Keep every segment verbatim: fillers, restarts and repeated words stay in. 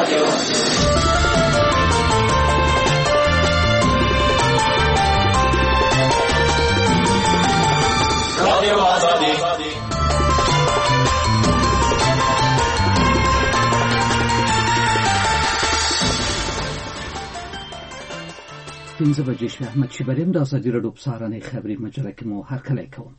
پنځه بجې شوې. احمد شیبریم د ازادي راډیو په سهارنۍ خبري مجله کې مو هرکلی کوم.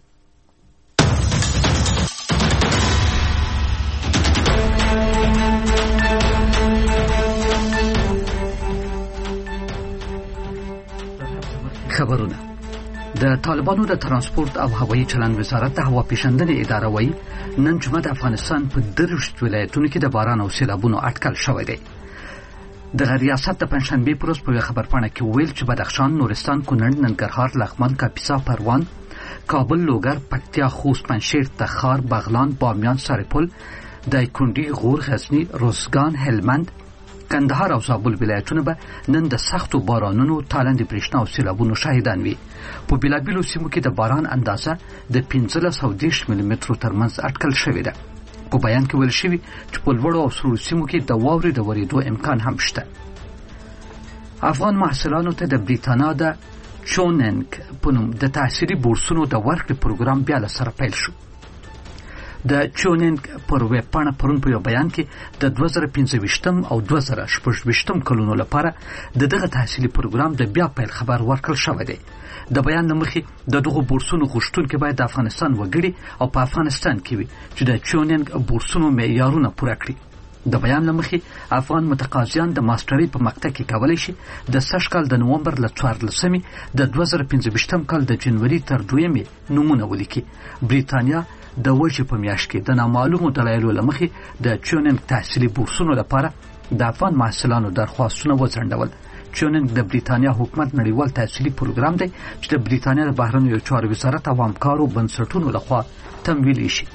خبرونه. د طالبانو د ترانسپورت او هوایي چلند وزارت د هوا پیژندنې اداره وایي نن جمعه د افغانستان په درویشت ولایتونو کې د باران او سیلابونو اټکل شوی دی. د ریاست د پنځشنبې پر ورځ په خبرپاڼه کې ویل چې بدخشان، نورستان، کونړ، ننګرهار، لغمان، کاپیسا، پروان، کابل، لوګر، پکتیا، خوست، پنجشیر، تخار، بغلان، بامیان، سرپل، دایکنډي، غور، غزنی، روزګان، هلمند، کندهار او زابل ولایتونه به نن د سختو بارانونو، تالندې برېښنا او سیلابونو شاهدان وي. په بېلابېلو سیمو کې د باران اندازه د پنځلس او دېرش ملي مترو ترمنځ اټکل شوې ده. په بیان کې ویل شوي چې په لوړو او سړو سیمو کې د واورې د ورېدو امکان هم شته. افغان محصلانو ته د بریتانیا د چوننګ په نوم د تحصیلي بورسونو د ورکړې پروګرام بیا له سره پیل شو. د چوننګ پر ویب پاڼه پرون په یو بیان کې د دوه زره پنځه ویشتم او دوه زره شپږ ویشتم کلونو لپاره د دغه تحصیلي پروګرام د بیا پیل خبر ورکړل شوی دی. د بیان له مخې د دغو بورسونو غوښتونکي باید د افغانستان وګړي او په افغانستان کې وي چې د چوننګ بورسونو معیارونه پوره کړي. د بیان له مخې افغان متقاضیان د ماسترۍ په مقطع کې کولی شي د سږ کال د نومبر له څوارلسمې د دوه زره پنځه ویشتم کال د جنوري تر دویمې نومونه ولیکي. بریتانیا د وجې په میاشت کې د نامعلومو دلایلو له مخې د چوننګ تحصیلي بورسونو لپاره د افغان محصلانو درخواستونه وځنډول. چوننګ د بریتانیا حکومت نړیوال تحصیلي پروګرام دی چې د بریتانیا د بهرنیو چارو وزارت او همکارو بنسټونو لخوا تمویل شي.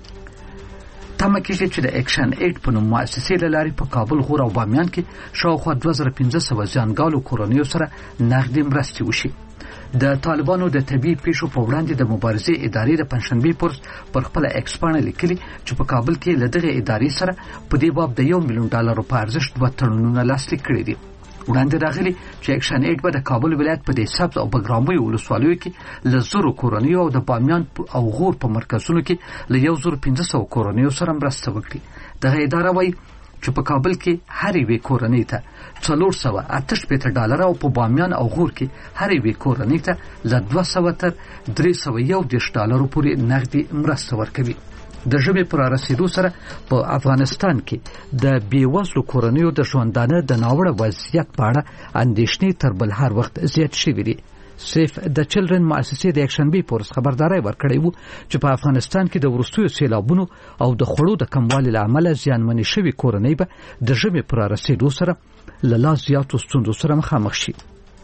تمه کېږي چې د اکشن ایډ په نوم مؤسسې له لارې په کابل، غور او بامیان کې شاوخوا دوه زره پنځه سوه زیانګالو کورنیو سره نغدي مرستې وشي. د طالبانو د طبي پیښو په وړاندې د مبارزې ادارې د پنځشنبې پر پر خپل ایکس پاڼه لیکلي چې په کابل کې له دغه ادارې سره په دې باب د یو میلیون ډالرو په ارزښت دوه تړونونه لاسلیک کړي دي. وړاندې راغلي چې اکشن ایډ به د کابل ولایت په دې سبز او بګرامبیو ولسوالیو کې له زرو کورنیو او د بامیان او غور په مرکزونو کې له یو زر پنځه سوه کورنیو سره مرسته وکړي. دغه اداره وایي چې په کابل کې هر یوې کورنۍ ته څلور سوه اته شپېته ډالره او په بامیان او غور کې هر یوې کورنۍ ته له دوه سوه تر درې سوه یو دېرش ډالرو پورې نغدي مرسته ورکوي. د ژمي پر رسیدو سره په افغانستان کې د بېوزلو کورنیو د ژوندانه د ناوړه وضعیت په اړه اندېښنې تر بل هر وخت زیات شوي دي. سیف د چلډرن مؤسسې د یکشنبې په ورځ خبرداری ورکړی و چې په افغانستان کې د وروستیو سیلابونو او د خوړو د کموالي له امله زیانمنې شوي کورنۍ به د ژمي پر رسیدو سره له لا زیاتو ستونزو سره مخامخ شي.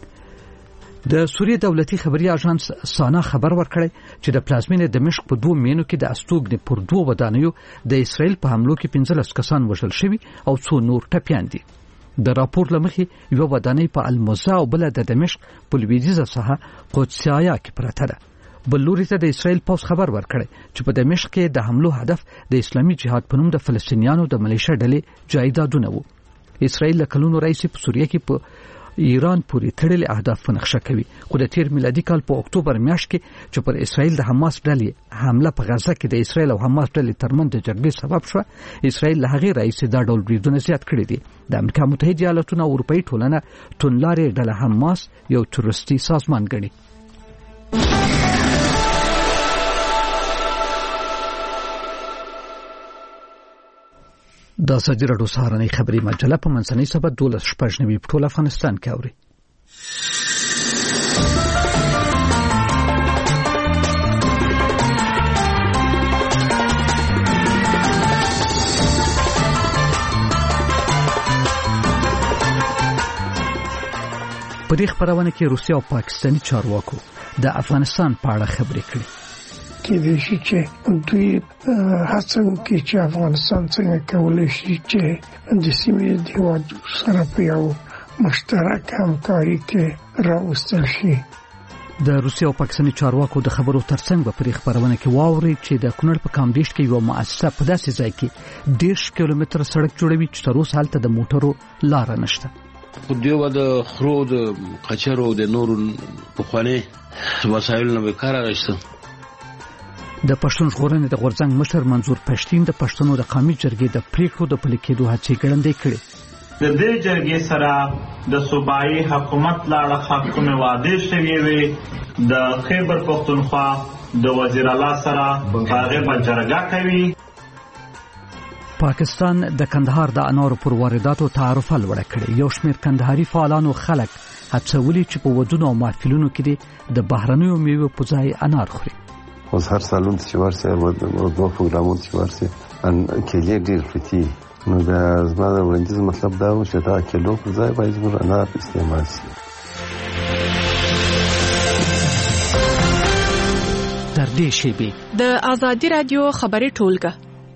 د سوریې دولتي خبري اژانس سانا خبر ورکړی چې د پلازمینې دمشق په دوه مینو کې د استوګنې پر دوه ودانیو د اسرائیل په حملو کې پنځلس کسان وژل شوي او څو نور ټپیان دي. د راپور له مخې یوه ودانۍ په الموزه او بله د دمشق په لویدیځه ساحه قدسیه کې پرته ده. بل لوري ته د اسرائیل پوځ خبر ورکړی چې په دمشق کې د حملو هدف د اسلامي جهاد په نوم د فلسطینیانو د ملیشه ډلې جایدادونه وو. اسرائیل له کلونو راهیسې په سوریه کې په ایران پورې تړلې اهداف نقشه کوي، خو د تیر میلادي کال په اکتوبر میاشت کې چې پر اسرائیل د حماس ډلې حمله په غزه کې د اسرائیل او حماس ډلې ترمنځ د جګړې سبب شوه، اسرائیل له هغې راهیسې دا ډول بریدونه زیات کړي دي. د امریکا متحده ایالاتونو او اروپایي ټولنه توندلارې ډله حماس یو تروریستي سازمان ګڼي. د ازادي راډیو سهارنۍ خبري مجله په منځنۍ سبا دولس شپږ نوي په ټول افغانستان کې اوري. په دې خبرونه کې روسیا او پاکستاني چارواکو د افغانستان په اړه خبرې کړې. کېدای شي چې دوی هڅه وکړي چې افغانستان څنګه کولی شي چې د سیمې د هېوادونو سره په یو مشترک همکاري کې راوستل شي. د روسیې او پاکستاني چارواکو د خبرو ترڅنګ په پرې خبرونه کې واوري چې د کونړ په کامدیش کې یو مؤسسه په داسې ځای کې ډېر کیلومتر سړک جوړوي چې تر اوسه هلته د موټرو لار نشته. خو دیو د خرو د قچرو د نورو پخوانی وسایل نه وکړه راځي. د پښتون ژغورنې د غورځنګ مشر منظور پښتين د پښتنو د قومي جرګې د پریکړو د پلي کېدو هڅې ګړندۍ کړې. د دې جرګې سره د صوبایي حکومت لاړه حکومت واده شوی وي. د خیبر پښتونخوا د وزیر اعلی سره هغه په جرګه کوي. پاکستان د کندهار د انارو پر وارداتو تعرفه لوړه کړې. یو شمېر کندهاري فعالانو خلک هڅولي چې په ودونو او محفلونو کې د بهرنیو میوو په ځای انار خوري. اوس هر سالون چې ورسې او دوه پروګرامونه چې ورسې ان کېلې ډېر پتی نو دا زما د وړاندیز مطلب دا و چې دا کیلو په ځای باید زموږ انار استعمال شي. تر دې شیبې د آزادي رادیو خبري ټولګه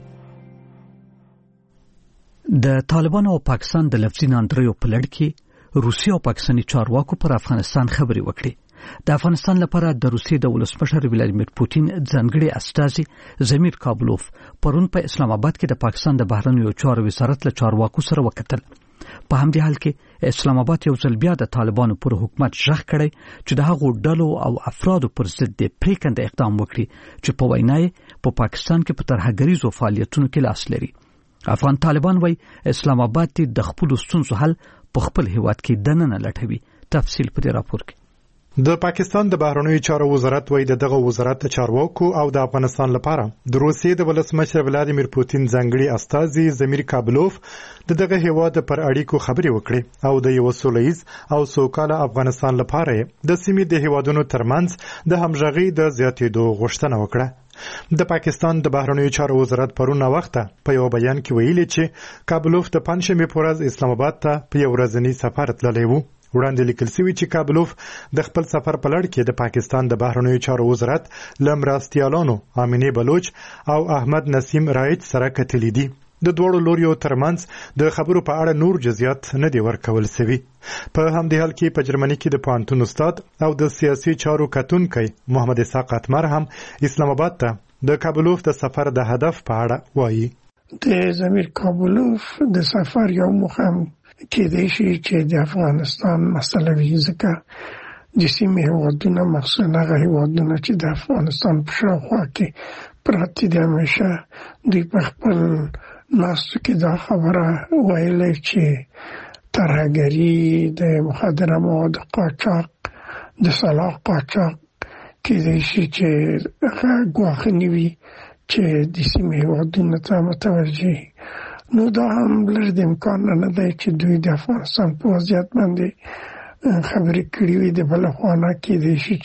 د طالبانو او پاکستان د لفظي ناندریو په لړ کې روسیې او پاکستاني چارواکو پر افغانستان خبري وکړي. د افغانستان لپاره د روسیې د ولسمشر ولادیمیر پوتین ځانګړي استازي زمیر کابلوف پرون په اسلام آباد کې د پاکستان د بهرنیو چارو وزارت له چارواکو سره وکتل. په همدې حال کې اسلام آباد یو ځل بیا د طالبانو پر حکومت ژغ کړی چې د هغو ډلو او افرادو پر ضد د پریکنده اقدام وکړي چې په وینای په پاکستان کې په ترهګریزو فعالیتونو کې لاس لري. افغان طالبان وایي اسلام آباد د خپل ستونزو حل په خپل هیواد کې دننه لټوي. تفصیل په دې راپور کې. د پاکستان د بهرنیو چارو وزارت وایي د دغه وزارت چارواکو او د افغانستان لپاره د روسیې د ولسمشر ولادیمیر پوتین ځانګړي استازي زمیر کابلوف د دغه هیواد پر اړیکو خبرې وکړې او د یو سولهییز او سوکاله افغانستان لپاره د سیمې د هیوادونو ترمنځ د همغږي د زیاتېدو غوښتنه وکړه. د پاکستان د بهرنیو چارو وزارت پرونه وخته په یو بیان کې ویلي چې کابلوف د پنځشنبه په ورځ اسلام آباد ته په یو ورځنی سفر تللی و. وړاندې لیکل شوی چې کابلوف د خپل سفر په لړ کې د پاکستان د بهرنیو چارو وزارت له مرستیالانو امینه بلوچ او احمد نسیم رایج سره کتلې دي. د دوړو لوریو ترمنځ د خبرو په اړه نور جزئیات نه دی ورکول شوی. په همدې حال کې په جرمني کې د پوهنتون استاد او د سیاسي چارو کتونکی محمد اسحاق اتمر هم اسلام آباد ته د کابلوف د سفر د هدف په اړه وایي. د زمیر کابلوف د سفر یو مهم کېدای شي چې د افغانستان مسله وي، ځکه د سیمې هېوادونه مخصوصا هغه هېوادونه چې د افغانستان په شاوخوا کې پراته دي همیشه دوی په خپل ناستو کې دا خبره ویلې چې ترهګري د مخدره موادو قاچاق د سلاح قاچاق کېدای شي چې هغه ګواښنې وي چې د سیمې هېوادونو ته متوجه. نو دا هم لږ د امکان نه دی چې دوی د افغانستان په وضعیت باندې خبرې کړې وي. د بله خوا نه کېدای شي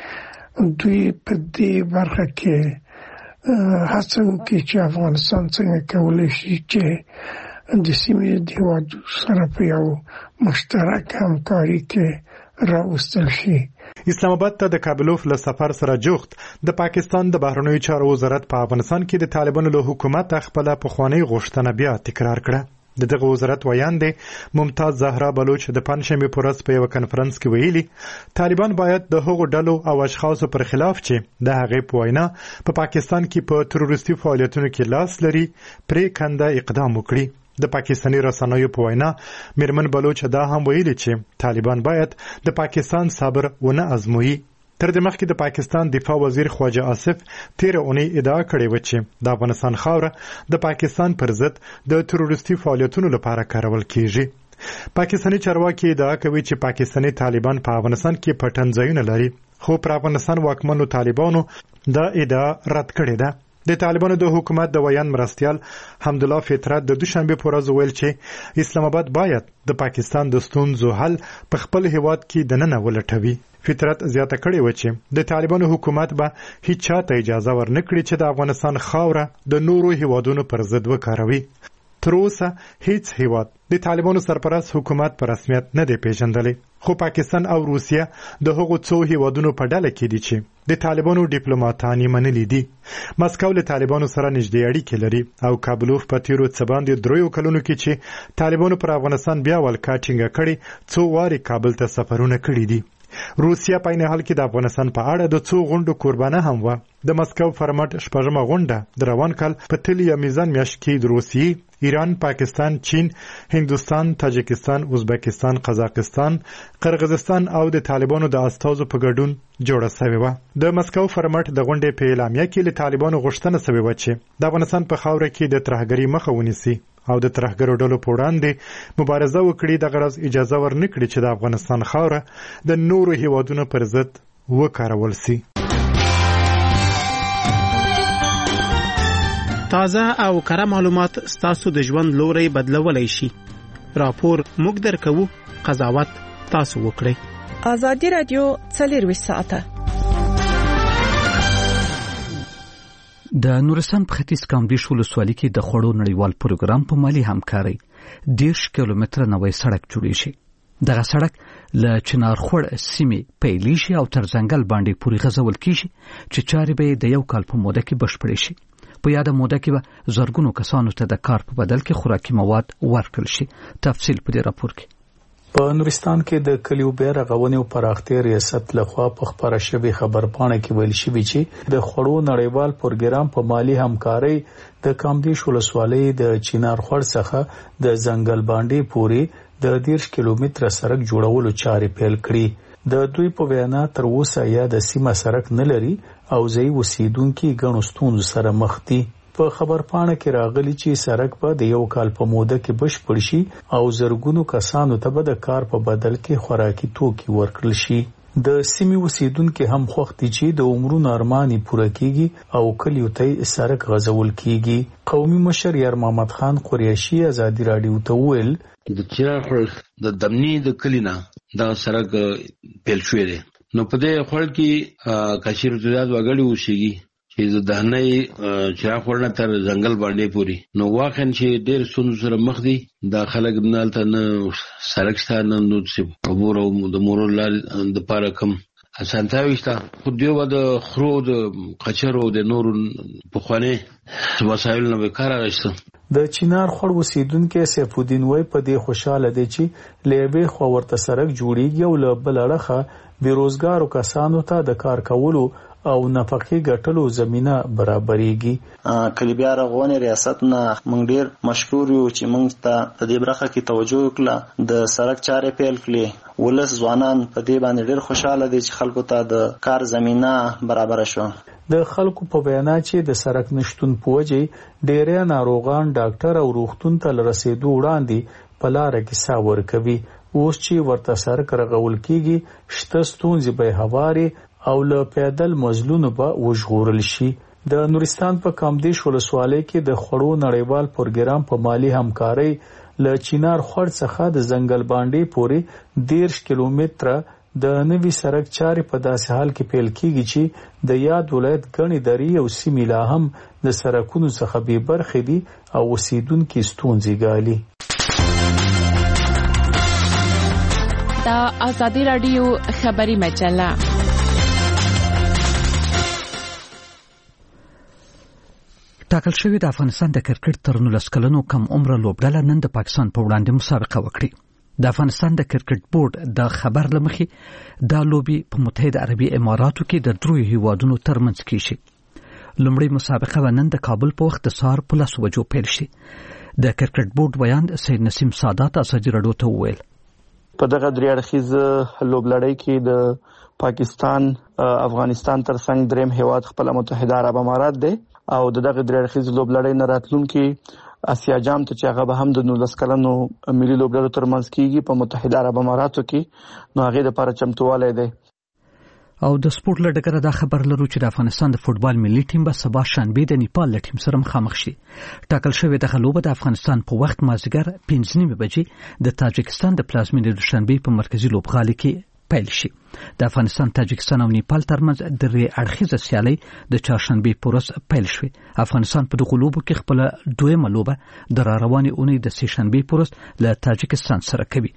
چې دوی په دې برخه کې هڅه وکړي چې افغانستان څنګه کولی شي چې د سیمې د هېوادو سره په یو مشترک همکاري کې راوستل شي. اسلام آباد ته د کابلوف له سفر سره جوخت د پاکستان د بهرنیو چارو وزارت په افغانستان کې د طالبانو له حکومت خپل پخوانی غوښتنه بیا تکرار کړه. د دغه وزارت ویاندې ممتاز زهرا بلوچ د پنځشنبه په ورځ په یو کانفرنس کې ویلي طالبان باید د هغو ډلو او اشخاصو پر خلاف چې د هغې په وینا په پاکستان کې په تروریستي فعالیتونو کې لاس لري پرې کنده اقدام وکړي. د پاکستاني رسنیو په وینا میرمن بلوچ دا هم ویلي چې طالبان باید د پاکستان صبر ونه ازموي. تر دې مخکې د پاکستان دفاع وزیر خواجه آصف تیر اونۍ ادعا کړې و چې د افغانستان خاوره د پاکستان پر ضد د تروریستي فعالیتونو لپاره کارول کیږي. پاکستاني چارواکي ادعا کوي چې پاکستاني طالبان په افغانستان کې پټن ځایونه لري، خو پر افغانستان واکمنو طالبانو دا ادعا رد کړې ده. د طالبانو د حکومت د ویان مرستیال حمدالله فطرت د دوشنبه په ورځ ویل چې اسلام آباد باید د پاکستان د ستونزو حل په خپل هیواد کې دننه ولټوي. فطرت زیاته کړې و چې د طالبانو حکومت به هیڅ چاته اجازه ورنکړي چې د افغانستان خاوره د نورو هیوادونو پر ضد وکاروي. تر اوسه هیڅ هیواد د طالبانو سرپرست حکومت په رسمیت نه دی پیژندلی، خو پاکستان او روسیه د هغو څو هیوادونو په ډله کې دي چې د طالبانو ډیپلوماټان یې منلي دي. مسکو له طالبانو سره نږدې اړیکې لري او کابلوف په تیرو څه باندې دریو کلونو کې چې طالبانو پر افغانستان بیا ولکه ټینګه کړې څو وارې کابل ته سفرونه کړي دي. روسیا په عین حال کې د افغانستان په اړه د څو غونډو قربانه هم و. د مسکو فرمټ شپږمه غونډه د روان کال په تلي یا میزان میاشت کې د روسیې، ایران، پاکستان، چین، هندوستان، تاجکستان، ازبکستان، قزاقستان، قرغیزستان او د طالبانو د استازو په ګډون جوړه شوې و. د مسکو فرمټ د غونډې په اعلامیه کې له طالبانو غوښتنه شوې و چې د افغانستان په خاوره کې د ترهګرۍ مخه ونیسي او د ترهګرو ډلو په وړاندې مبارزه وکړي. د غرض اجازه ورنکړي چې د افغانستان خاوره د نورو هیوادونو پر ضد وکارول شي. تازه او کره معلومات ستاسو د ژوند لوري بدلولای شي. راپور موږ درکو، قضاوت تاسو وکړئ. آزادي رادیو څلور ساعته د نورستان په ختیځ کامدیش ولسوالۍ کې د خوړو نړیوال پروګرام په مالي همکارۍ دیرش کیلومتره نوی سړک جوړیږي. دغه سړک له چنارخوړ سیمې پیلیږي او تر ځنګل باندې پورې غځول کیږي چې چارې به د یو کال په موده کې بشپړې شي. په یاده موده کې به زرګونو کسانو ته د کار په بدل کې خوراکي مواد ورکړل شي. تفصیل په دې راپور کې. په نورستان کې د کلیو بیا رغونې او پراختیا ریاست لخوا په خبره شوی خبرپاڼه کې ویل شوی چې د خوړو نړیوال پروګرام په مالی همکارۍ د کامدیش ولسوالۍ د چنارخوړ څخه د ځنګل باندې پورې د دیرش کیلومتره سړک جوړولو چارې پیل کړې. د دوی په وینا تر اوسه یا د سیمه سړک نه لري او ځای اوسیدونکو غنو ستونزو سره مخ دي. په خبرپاڼه کې راغلي چې سړک په د یو کال په موده کې بشپړ شي او زرګونو کسانو ته به د کار په بدل کې خوراکي توکي ورکړل شي. د سیمې اوسیدونکو هم خوښ دي چې د عمرونو ارماني پوره کیږي او کلیو ته سړک غځول کیږي. قومي مشر یار محمد خان قریشي آزادي رادیو ته ویل د چیرخ د دمنی د کلینا دا سړک پیل شوی دی. نو په دې خړ کې کشیر زیات وګړي وشيږي چې د دهنې چیرخ ورنه تر ځنګل باندې پوری. نو واخن چې ډېر سونو سره مخ دي دا خلک بنالته نه سړک شته نه نو چې عبور او د مورل د پاره کم اسانتیا وشته. خو دیو د خرو د قچرو د نور په خوانه وسایل نه کار راځي. د چینار خړ وسیدونکو سیف الدین وای په دې خوشاله دي چې لیبه خو ورته سړک جوړیږي او له بلړخه بیروزګارو کسانو ته د کار کولو او نفقې ګټلو زمينه برابرېږي. کلی بیا رغونې ریاست نه موږ ډیر مشکور یو چې موږ ته د دې برخه کې توجه وکړه، د سړک چارې پیل کړې. ولس ځوانان په دې باندې ډیر خوشاله دي چې خلکو ته د کار زمينه برابر شو. د خلکو په بیان چې د سړک نشټون پوجي ډېر ناروغان ډاکټر او روغتون ته رسیدو وړاندې په لار کې ساور کوي. اوس چې ورته سړک رغول کیږي شته ستونزې به هواري او له پیدل مزلونو به وژغورل شي. د نورستان په کامدیش ولسوالۍ کې د خوړو نړیوال پروګرام په مالی همکارۍ له چینار خړ څخه د ځنګل باندې پورې دیرش کیلومتره د نوي سړک چارې په داسې حال کې پیل کیږي چې د یاد ولایت غني درې او سیمې لا هم د سړکونو څخه بې برخې دي او اوسیدونکو ستونزې ګالي. دا آزادی رادیو خبری مجله. ټاکل شوی د افغانستان د کرکټ تر نولس کلنو کم عمره لوبډله نن د پاکستان په وړاندې مسابقه وکړي. د افغانستان د کرکټ بورډ د خبر لمخې دا لوبي په متحده عربي اماراتو کې د دروي هیوادونو ترمنځ کیږي. لومړی مسابقه نن د کابل په وخت د سهار په لس بجو پیل شي. د کرکټ بورډ بیان سید نسیم سادات اساجي رډو ته وویل په دغه درې اړخیز لوبلړۍ کې د پاکستان افغانستان ترڅنګ دریم هیواد خپل متحده عرب امارات دی او دغه درې اړخیز لوبلړۍ نه راتلونکي اسیا جام ته چې هغه به هم د نولس کلنو ملي لوبډلو ترمنځ کیږي په متحده عرب اماراتو کې، نو هغه لپاره چمتووالی دی. او د سپورت لډګره دا خبر لرو چې د افغانستان د فوتبال ملي ټیم به سبا شنبه د نیپال له ټیم سره مخامخ شي. ټاکل شوی د لوبه د افغانستان په وخت مازیګر پنځه نیمه بجې د تاجکستان د پلازمینې د شنبه په مرکزی لوبغالي کې پیل شي. د افغانستان، تاجکستان او نیپال ترمنځ د درې اړخیزه سیالي د چهارشنبه په ورځ پیل شوه. افغانستان په دغه لوبو کې خپل دویمه لوبه د راروانې اونۍ د سه شنبه په ورځ له تاجکستان سره کوي.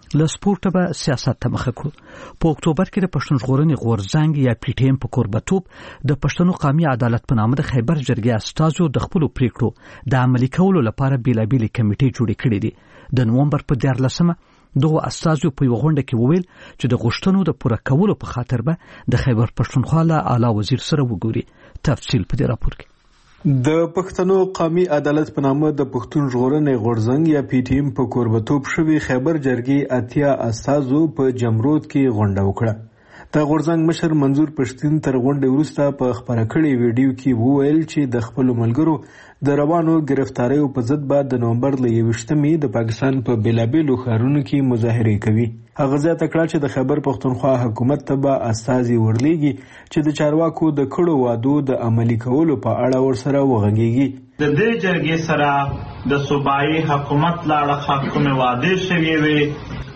له سپورټ به سیاست ته مخه کړو. په اکتوبر کې د پښتون ژغورنې غورځنګ یا پی ټی ایم په کوربتوب د پښتنو قومي عدالت په نامه د خیبر جرګې استازو د خپل پریکړو د عملي کولو لپاره بیلابېلې کمیټې جوړې کړې دي. د نومبر په دیارلسمه دغه استازو په یو غونډه کې وویل چې د غوښتنو د پوره کولو په خاطر به د خیبر پښتونخوا له اعلی وزیر سره وګوري. تفصیل په دې راپور کې. د پښتنو قومي عدالت په نامه د پښتون ژغورنې غورځنګ یا پی ټی ایم په کوربتوب شوی خیبر جرګې اتیا استازو په جمرود کې غونډه وکړه. د غورځنګ مشر منظور پښتين تر غونډې وروسته په خبره کړې ویډیو کې وویل چې د خپل ملګرو د روانو گرفتاریو په ضد به د نومبر له یوویشتمې د پاکستان په بیلابېلو ښارونو کې مظاهرې کوي. هغه زیاته کړه چې د خیبر پښتونخوا حکومت ته به استازي ورلیږي چې د چارواکو د کړو وعدو د عملي کولو په اړه ورسره وغږیږي. د دې جرګې سره د صوبایي حکومت لاړه حقونه وعده شوي وي.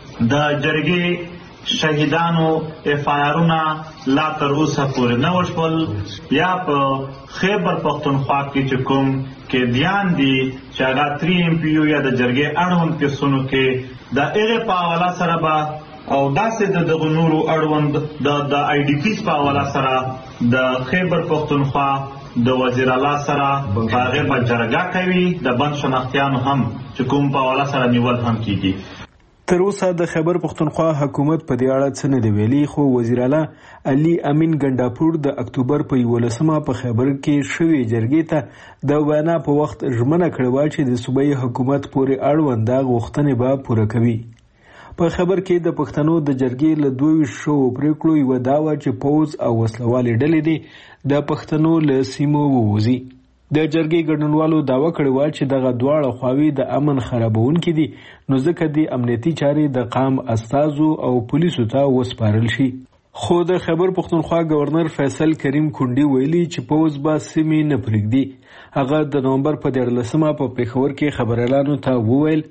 د جرګې شهیدانو اف آی آرونه لا تر اوسه پورې نه وشول. یا په خیبر پښتونخوا کې چې کوم کې دیان دي چې هغه تری ایم پی یو یا د جرګې اړوند کیسونو کې د هغه په حواله سره به او داسې د دغه نورو اړوند د د آی ډي پیز په حواله سره د خیبر پښتونخوا د وزیر اعلی سره هغه په جرګه کوي. د بند شناختیانو هم چې کوم په حواله سره نیول هم کیږي. تر اوسه د خیبر پښتونخوا حکومت په دې اړه څه نه دی ویلي، خو وزیر اعلی علي امین ګنډاپور د اکتوبر په یولسمه په خیبر کې شوې جرګې ته د وینا په وخت ژمنه کړې وه چې د صوبایي حکومت پورې اړوند غوښتنې به پوره کوي. په خیبر کې د پښتنو د جرګې له دوه شو پریکړو یو دا و چې پوز او وسلوالې ډلې دي د پښتنو له سیمو ووځي. د جرګې ګډونوالو داوا کړې وه چې دغه دواړه خواوې د امن خرابونکي دي، نو ځکه د امنیتي چارې د قام استازو او پولیسو ته وسپارل شي. خو د خیبر پښتونخوا گورنر فیصل کریم کونډي ویلي چې پوز به سیمې نه پرېږدي. هغه د نومبر په دیارلسمه په پېښور کې خبريالانو ته وویل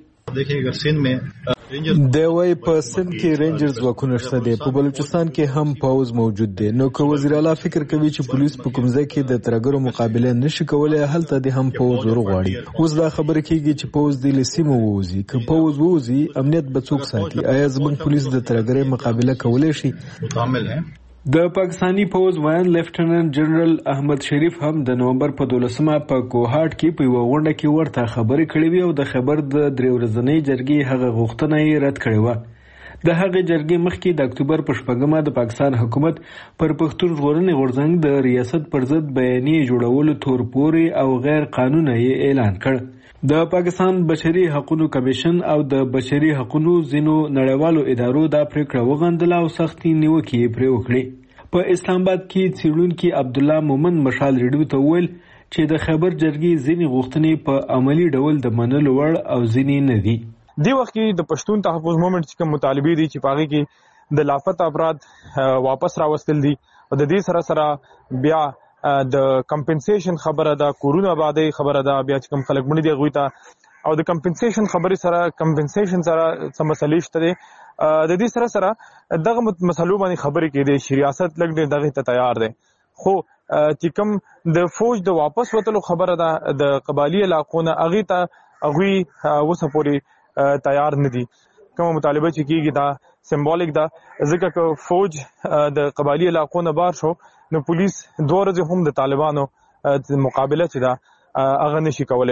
دی وای په سند کې رینجرز ځواکونه شته دي، په بلوچستان کې هم پوز موجود دی. نو که وزیر اعلی فکر کوي چې پولیس په کوم ځای کې د ترګرو مقابله نشي کولای، هلته د هم پوز ورغواړي. اوس دا خبره کیږي چې پوز د لسیمو ووزي. که پوز ووزي امنیت به څوک ساتي؟ آیا زموږ پولیس د ترګرې مقابله کولای شي؟ مکمل ہے. د پاکستانی پوز وایان لیفټننټ جنرال احمد شریف هم د نومبر په دولسمه په کوهاټ کې په یو غونډه کې ورته خبرې کړې وي او د خبر د درې ورځنۍ جرګې هغه غوښتنه یې رد کړې وه. د هغې جرګې مخکې د اکتوبر په شپږمه د پاکستان حکومت پر پښتون ژغورنې غورځنګ د ریاست پر ضد بیانیې جوړولو تور پورې او غیر قانوني یې اعلان کړ. د پاکستان بشري حقوقو کمیشن او د بشري حقوقو ځینو نړیوالو ادارو دا پریکړه وغندله او سختي نیوکې یې پرې وکړې. په اسلام آباد کې څېړونکي عبدالله مومن مشال ریډیو ته وویل چې د خیبر جرګې ځینې غوښتنې په عملي ډول د منلو وړ او ځینې نه دي. دی وخت کې د پښتون تحفظ مومنټ چې کوم مطالبې دي چې په هغې کې د لاپته افراد واپس راوستل دي او د دې سره سره بیا د کمپنسیشن خبره ده، کورونه آبادی خبره ده، بیا چې کوم خلک مړي دي هغوی ته او د کمپنسیشن خبرې سره کمپنسیشن سره څه مسلې شته دي. د دې سره سره دغه مسلو باندې خبرې کېدې شي. ریاست لږ ډېر دغې ته تیار دی، خو چې کوم د فوج د واپس وتلو خبره ده د قبایلي علاقو نه هغې ته هغوی اوسه پورې تیار نه دي. کومه مطالبه چې کېږي دا سمبولیک ده، ځکه که فوج د قبایلي علاقو نه بار شو نو پولیس دوه ورځې هم د طالبانو مقابله چې ده هغه نشي کولی.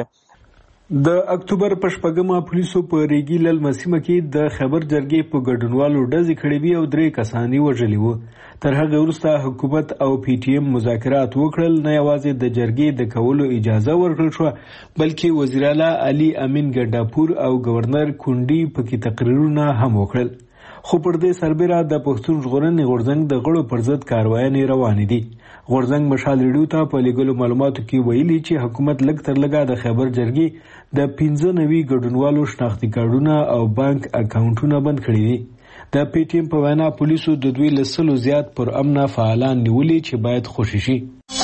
د اکتوبر په شپږمه پولیسو په ریګي للمه سیمه کې د خیبر جرګې په ګډونوالو ډزې کړې وې او درې کسان یې وژلي وو. تر هغه وروسته حکومت او پی ټي ایم مذاکرات وکړل. نه یوازې د جرګې د کولو اجازه ورکړل شوه، بلکې وزیر اعلی علي امین ګنډاپور او گورنر کونډي پکې تقریرونه هم وکړل. خو پر دې سربېره د پښتون ژغورنې غورځنګ د غړو پر ضد کاروایانې روانې دي. غورځنګ مشال ریډیو ته په لېږلو معلوماتو کې ویلي چې حکومت لږ تر لږه د خیبر جرګې د پنځه نوي ګډونوالو شناختي کارډونه او بانک اکاونټونه بند کړي دي. د پی ټي ایم په وینا پولیسو د دوی له سلو زیات پر امنه فعالان نیولي چې باید خوشي شي.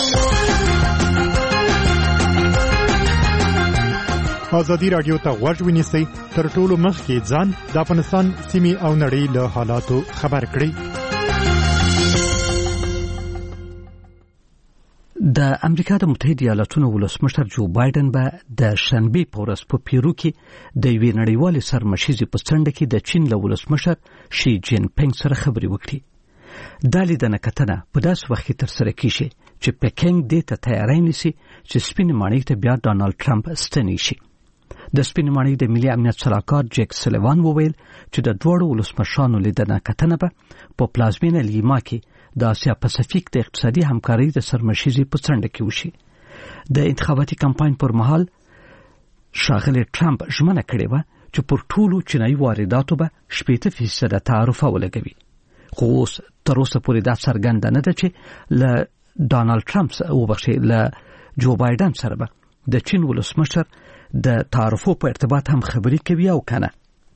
ازادي راډیو ته غوږ ونیسئ، تر ټولو مخکې ځان د افغانستان سیمې او نړۍ له حالاتو خبر کړئ. د امریکا د متحده ایالاتونو ولسمشر جو بایدن به د شنبه په ورځ په پیرو کې د یوې نړیوالې سرمشیزې په څنډه کې د چین له ولسمشر شي جین پینګ سره خبرې وکړي. دا لیدنه کتنه په داسې وخت کې ترسره کیږي چې پکینګ دې ته تیاری نیسي چې سپینې ماڼۍ ته بیا ډانلډ ټرمپ ستنې شي. د سپینې ماڼۍ د ملي امنیت سلاکار جیک سلیوان وویل چې د دواړو ولسمشرانو لیدنه کتنه به په پلازمینه لیما کې د اسیا پاسفیک د اقتصادي همکارۍ د سرمشیزې په څنډه کې وشي. د انتخاباتي کمپاین پر مهال ښاغلی ټرمپ ژمنه کړې وه چې پر ټولو چینایي وارداتو به شپېته فیصده تعرفه ولګوي. خو اوس تر اوسه پورې دا څرګنده نه ده چې له ډانلډ ټرمپ وبخښئ له جو بایدن سره به د چین ولسمشر د تعرفو په ارتباط هم خبرې کوي او کنه.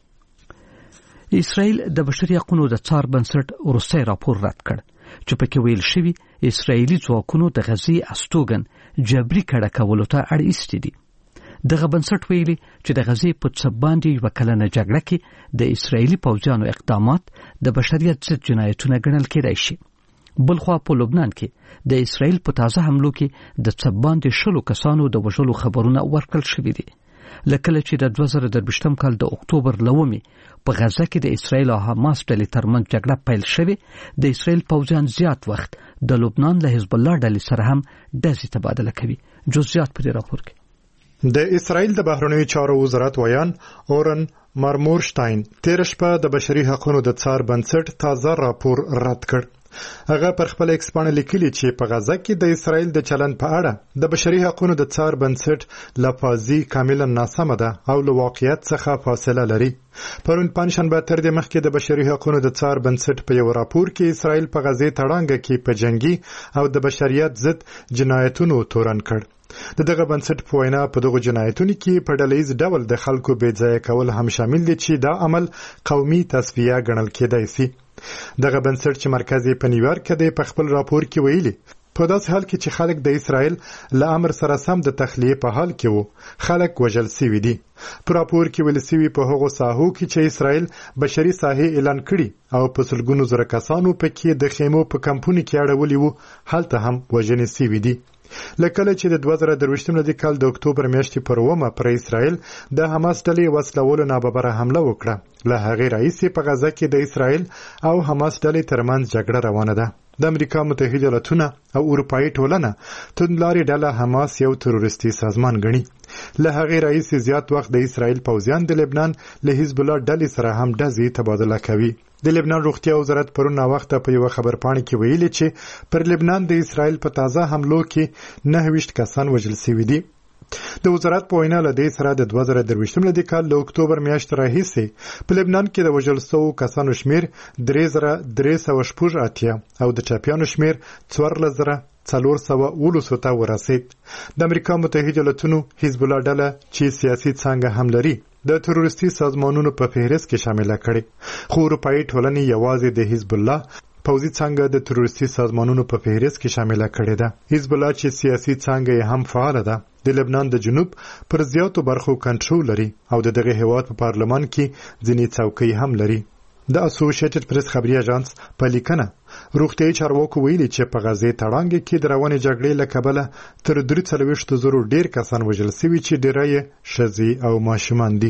اسرائیل د بشري حقوقو د څار بنسټ وروستی راپور رد کړ چې پکې ویل شوي اسرائیلي ځواکونو د غزې استوګن جبري کډه کولو ته اړ ایستي دي. دغه بنسټ ویلي چې د غزې په څه باندې یوه کلنه جګړه کې د اسرائیلي پوځیانو اقدامات د بشریت ضد جنایتونه ګڼل کېدای شي. بلخوا په لبنان کې د اسرائیل په تازه حملو کې د څه باندې شلو کسانو د وژلو خبرونه ورکړل شوي دي. لکه چې د دوه زره درویشتم کال د اکتوبر لومې په غزه کې د اسرائیل او حماس ډلې ترمنځ جګړه پیل شوې، د اسرائیل پوځیان زیات وخت د لبنان له حزب الله ډلې سره هم ډزې تبادله کوي. جزئیات په دې راپور کې. د اسرائیل د بهرنیو چارو وزارت ویان اورن مارمورشتاین تیر شپه د بشري حقوقو د څار بنسټ تازه راپور رد کړ. هغه پر خپل ایکس باندې لیکلي چې په غزه کې د اسرائیل د چلند په اړه د بشري حقوقو د څار بنسټ لفاظي کاملا ناسمه ده او له واقعیت څخه فاصله لري. پرون پنځشنبه تر دې مخکې د بشري حقوقو د څار بنسټ په یو راپور کې اسرائیل په غزې تړانګه کې په جنگي او د بشریت ضد جنایتونو تورن کړ. د دغه بنسټ په وینا په دغه جنایتونو کې په ډلهیز ډول د خلکو بې ځایه کول هم شامل دي چې دا عمل قومي تصفیه ګڼل کېدای شي. دغه بنسټ چې مرکز یې په نیویارک کې دی په خپل راپور کې ویلي په داسې حال کې چې خلک د اسرائیل له امر سره سم د تخلیه په حال کې وو، خلک وژل شوي دي. په راپور کې ویل شوي په هغو ساحو کې چې اسرائیل بشري ساحې اعلان کړي او په سلګونو زره کسانو پکې د خیمو په کمپونو کې اړولي وو، هلته هم وژنې شوي دي. لکه چې د دوه زره درویشتم کال د اکتوبر میاشتې پر اومه پر اسرائیل د حماس ډلې وسلوالو ناببره حمله وکړه. له هغې راهیسې په غزه کې د اسرائیل او حماس ډلې ترمنځ جګړه روانه ده. د امریکا متحده ایالاتونه او اروپایي ټولنه توندلارې ډله حماس یو تروریستي سازمان ګڼي. له هغې راهیسې زیات وخت د اسرائیل پوځیان د لبنان له حزب الله ډلې سره هم ډزې تبادله کوي. د لبنان روغتیا وزارت پرون وخت په یو خبرپاڼه کې ویلي چې پر لبنان د اسرائیل په تازه حملو کې نهه ویشت کسان وژل شوي دي. د وزارت په وینا له دې سره د دوه زره درویشتم کال د اکتوبر میاشتې راهیسې په لبنان کې د وژل شوو کسانو شمیر درې زره درې سوه شپږ اتیا او د ټپیانو شمیر څوارلس زره څلور سوه اوولس ته ورسید. د امریکا متحده ایالاتونو حزب الله ډله چې سیاسي څانګه هم لري د تروریستي سازمانونو په فهرست کې شامل کړي، خو اروپایي ټولنې یوازې د حزب الله پوځي څانګه د تروریستي سازمانونو په فهرست کې شامل کړي ده. حزب الله چې سیاسي څانګه هم فعال ده د لبنان د جنوب پر زیاتو برخو کنټرول لري او د دغه هیواد په پارلمان کې ځینې څوکۍ هم لري. د اسوسییټډ پریس خبري اژانس په لیکنه روغتیايي چارواکو ویلي چې په غزې تړانګه کې د روانې جګړې له کبله تر درې څلوېښت زرو ډیر کسان وژل شوي چې ډیری یې ښځې او ماشومان دي.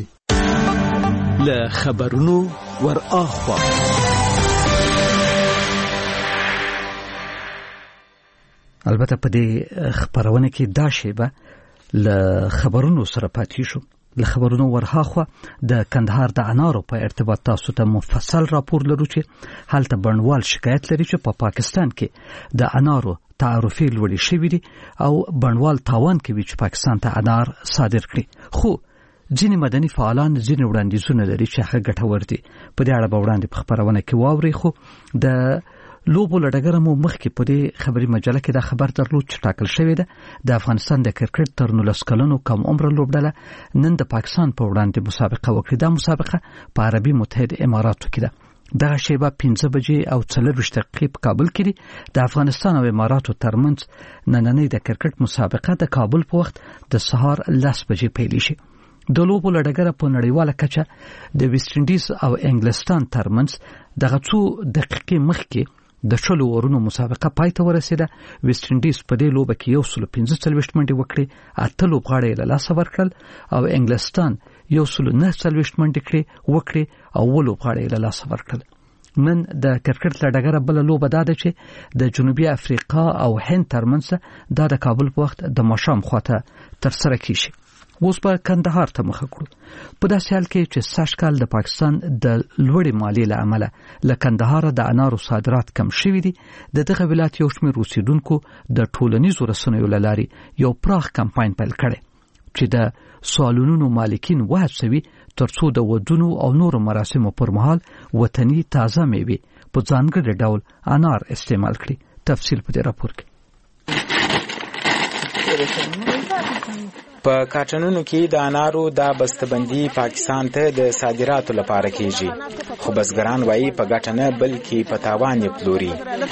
له خبرونو ور اخوا البته په دې خبرونه کې دا شیبه له خبرونو سره پاتې شو. له خبرونو ورهاخوا د کندهار د انارو په ارتباط تاسو ته مفصل راپور لرو چې هلته بڼوال شکایت لري چې په پا پاکستان کې د انارو تعرفې لوړې شوې دي او بڼوال تاوان کوي چې پاکستان ته انار صادر کړي. خو ځینې مدني فعالان ځینې وړاندیزونه لري چې هغه ګټور دي. په دې اړه به وړاندې په خبرونه کې واورئ. خو د لوبو لړګره مو مخکې په دې خبري مجله کې دا خبر درلود چې ټاکل شوې ده د افغانستان د کرکټ تر نولس کلنو کم عمره لوبډله نن د پاکستان په وړاندې مسابقه وکړي. دا مسابقه په عربي متحده اماراتو کې ده. دغه شیبه پنځه بجې او څلوېښت دقیقې په کابل کې د افغانستان او اماراتو ترمنځ نننۍ د کرکټ مسابقه د کابل په وخت د سهار لس بجې پیلیږي. د لوبو لړګره په نړیواله کچه د ویسټ انډیز او انګلستان ترمنځ دغه څو دقیقې مخکې د شلو اورونو مسابقه پای ته ورسېده. ویسټ انډیز په دې لوبه کې یو سل پنځه څلوېښت منډې وکړې، اته لوبغاړي یې له لاسه ورکړل او انګلستان یو سل نه څلوېښت منډې کړې وکړې او اووه لوبغاړي یې له لاسه ورکړل. نن د کرکټ له ډګره بله لوبه دا ده چې د جنوبي افریقا او هند ترمنځ دا د کابل په وخت د ماښام خواته ترسره کیږي. اوس به کندهار ته مخه کړو. په داسې حال کې چې سږ کال د پاکستان د لوړې مالیې له امله له کندهار د انارو صادرات کم شوي دي، د دغه ولایت یو شمېر اوسیدونکو د ټولنیزو رسنیو له لارې یو پراخ کمپاین پیل کړی چې د سالونونو مالکین وهڅوي ترڅو د ودونو او نورو مراسمو پر مهال وطني تازه میوې په ځانګړي ډول انار استعمال کړي. تفصیل په دې راپور کې. په کارټنونو کې د انارو د بسته‌بندي پاکستان ته د صادراتو لپاره کیږي، خو بزګران وایي په ګټه نه بلکې په تاوان یې پلوري.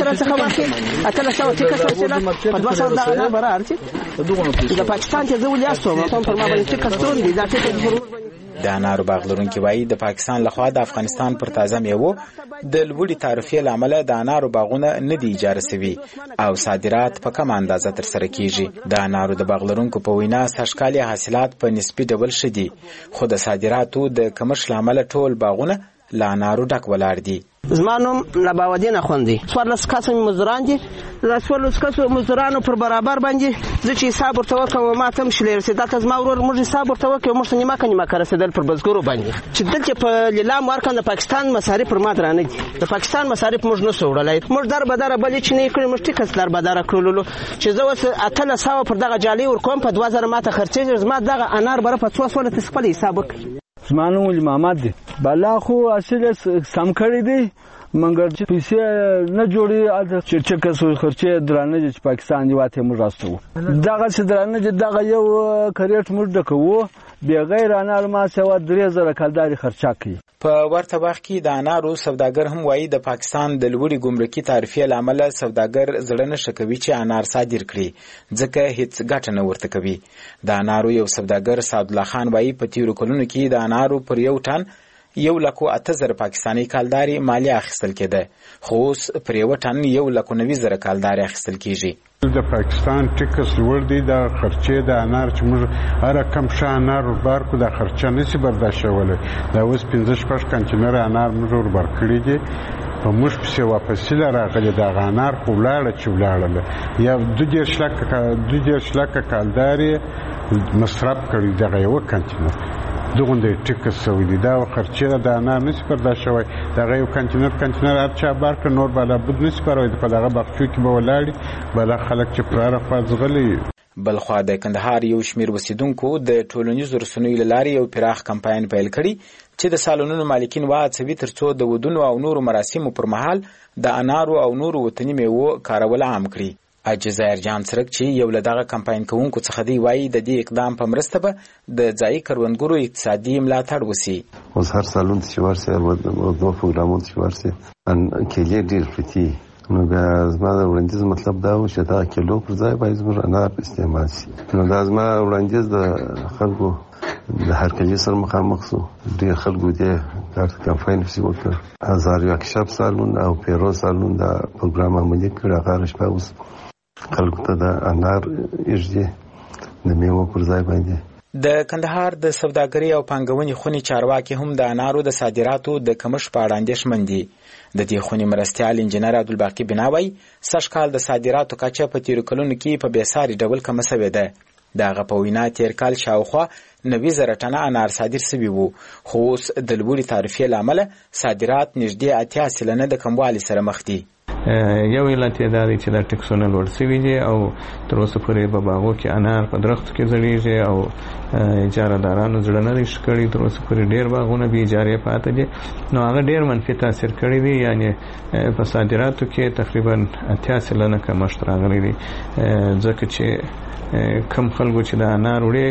د پاکستان ته زول یاستو پر ما باندې کستون دي دا څه د انارو باغ لرونکي وایي د پاکستان لخوا د افغانستان پر تازه میوو د لوړې تعرفې له امله د انارو باغونه نه دي اجاره سوي او صادرات په کمه اندازه ترسره کیږي. د انارو د باغ لرونکو په وینا سږکال حاصلات په نسبي ډول ښه دي، خو د صادراتو د کمښت له امله ټول باغونه له انارو ډک ولاړ دي. زما نوم نباودین اخوندي، څوارلس کسه مزدوران دي. د څوارلس کسو مزدورانو پر برابر باندې زه چې حساب ورته وکړم ما ته هم شلې رسېدا ته زما ورور موږ حساب ورته وکړو موږ ته نیمه نیمه رسېدل پر بزګرو باندې چې دلته په لیلام ورکړم. د پاکستان مصارف پر ما درانه دي، د پاکستان مصارف موږ نه سو وړلای، موږ در بدره بلې چې نه کړی موږ ټیکس در بدره کړلو چې زه اوس اتلس سوه پر دغه جالۍ ورکوم په دوه زره ماته خرڅېږي. زما دغه انار بره په څو سوله ته خپل حساب وکړي. زما نوم ولي محمد دی. بالا خو اصل سم کړی دی مګر چې پیسې نه جوړي چې چې کسو خرچې درانه چې پاکستان دی واته موږ راستو دغه چې درانه چې دغه یو کریټ موږ ډکو بیا غیر انار ما سوا درې زره کلداري خرچا کوي. په ورته وخت کې د انارو سوداګر هم وایي د پاکستان د لوړې ګمرکي تعرفې له امله سوداګر زړه نه ښه کوي چې انار صادر کړي ځکه هیڅ ګټه نه ورته کوي. د انارو یو سوداګر سعدالله خان وایي په تیرو کلونو کې د انارو پر یو ټن یو لکو اته زره پاکستاني کالداري مالیه اخیستل کېده، خو اوس پر یو ټن یو لکو نوي زره کالداري اخیستل کېږي. د پاکستان ټیکس لوړ دی، د خرچې د انار چې موږ هر کم شه انار وربار کو د خرچه نشي برداشت کولی. دا اوس پنځه شپږ کنټینر انار موږ وربار کړي دي، په موږ پسې واپسې راغلي د انار خو ولاړه چې ولاړله یا دوه دېرش لکه دوه دېرش لکه کالداري مصرف کړي دغه یو کنټینر دغه د ټیکس سعودي دا خرچه د انار نشي برداشت شوی. دغه یو کنټینر کنټینر هر چا بار ک نور بالا بد نشي پروي په دغه بخښو کې به ولاړی بالا خلک چې پراره خواځغلي. بلخوا د کندهار یو شمیر وسیدونکو د ټولنیزو رسنیو له لارې یو پراخ کمپاین پیل کړي چې د سالونونو مالکین وهڅوي ترڅو د ودونو او نورو مراسمو پر مهال د انارو او نورو وطني میوو کارول عام کړي. اجزایر جان سرک چې یو له دغه کمپاین کوونکو څخه دی وایي د دې اقدام په مرسته به د ځایي کروندګرو اقتصادي ملاتړ وسي. اوس هر سالون چې ورسي او دوه پروګرامونه چې ورسي ان کېلې ډېر پرتی نو بیا زما د وړاندیز مطلب دا و چې دا کیلو پر ځای باید زموږ انار استعمال شي. نو دا زما وړاندیز د خلکو د هر کلی سره مخامخ سو ډېر خلکو دې دا کمپاین وسي وکړ. هزار یو کشپ سالون او پیرو سالون دا پروګرام عملي کړ. هغه شپه اوس خلکو ته د انار اجدي د میوه پر ځای باندې د کندهار د سوداګرۍ او پانګونې خونې چارواکي هم د انارو د صادراتو د کمښت په اړه اندېښمن دي. د دې خونې مرستیال انجینر عبدالباقي بنا وایي سږ کال د صادراتو کچه په تیرو کلونو کې په بېساري ډول کمه سوې ده. د هغه په وینا تېر کال شاوخوا نوي زره ټنه انار صادر سوي وو، خو اوس د لوړې تعرفې له امله صادرات نږدې اتیا سلنه د کموالي سره مخ دي. یو علت یې دا دی چې دا ټکسونه لوړ سوي دي او تر اوسه پورې په باغو کې انار په درختو کې زړېږي او اجاره دارانو زړه نه دی ښه کړی. تر اوسه پورې ډېر باغونه بې اجارې پاته دي، نو هغه ډېر منفي تاثیر کړی دی. یعنې په صادراتو کې تقریبا اتیا سلنه کمښت راغلی دی ځکه چې کم خلکو چې د انار وړې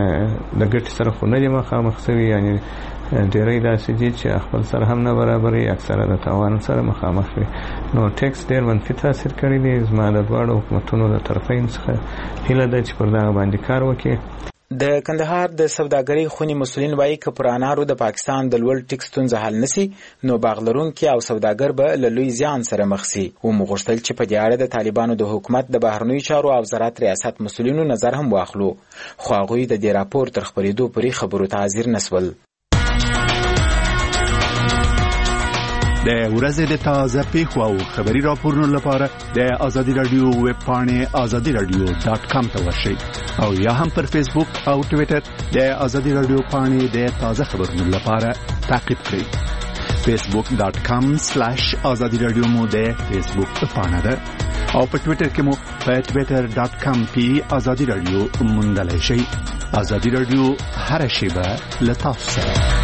د ګټې سره خو نه دي مخامخ سوي، یعنې ډېری داسې دي چې خپل سره هم نه برابري، اکثره د تاوان سره مخامخ وي. نو ټیکس ډېر منفي تاثیر کړی دی. زما د دواړو حکومتونو د طرفین څخه هیله ده چې پر دغه باندې کار وکړي. د کندهار د سوداګرۍ خونی مسولین وایي چې پر انارو د پاکستان د لوړ ټیکس ستونزه حل نسی نو باغلرونکي او سوداګر به له لوی زیان سره مخ شي او مغشتل چې په دې اړه د طالبانو د حکومت د بهرنیو چارو او وزارت ریاست مسولینو نظر هم واخلو خو هغه د دې راپور تر خبرېدو پورې خبرو ته حاضر نسول. د ورځې د تازه پیښو او خبري راپورونو لپاره د آزادي رادیو ویب پاڼې آزادي رادیو ډاټ کام ته ورشئ او یا هم پر فیسبوک او ټوئیټر د آزادي رادیو پاڼې د تازه خبرونو لپاره تعقیب کړئ. فیسبوک ډاټ کام سلیش آزادي رادیو مو د فیسبوک پاڼه ده او په ټوئیټر کې مو په ټوئیټر ډاټ کام پی آزادي رادیو موندلای شئ. آزادي رادیو هر شیبه له تاسو سره.